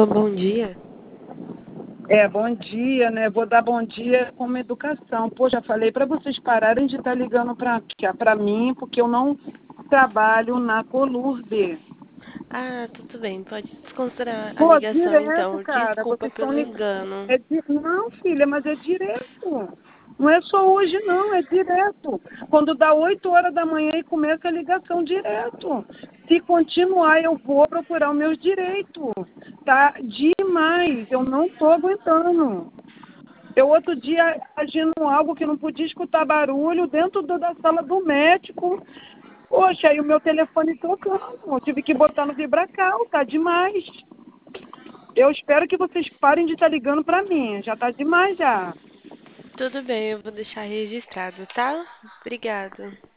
Alô, bom dia. Bom dia, né? Vou dar bom dia como educação. Pô, já falei para vocês pararem de estar ligando para mim, porque eu não trabalho na Colurbe. Ah, tudo bem, pode desconsiderar a Pô, ligação direto, então. cara. Desculpa Vocês estão pelo ligando. engano. Não, filha, mas é direto. Não é só hoje, não, é direto. Quando dá 8 horas da manhã e começa a ligação direto. Se continuar, eu vou procurar os meus direitos. Tá demais. Eu não estou aguentando. Eu outro dia agindo algo que não podia escutar barulho dentro da sala do médico. Poxa, aí o meu telefone tocando. Eu tive que botar no vibracal, tá demais. Eu espero que vocês parem de estar ligando para mim. Já tá demais já. Tudo bem, eu vou deixar registrado, tá? Obrigada.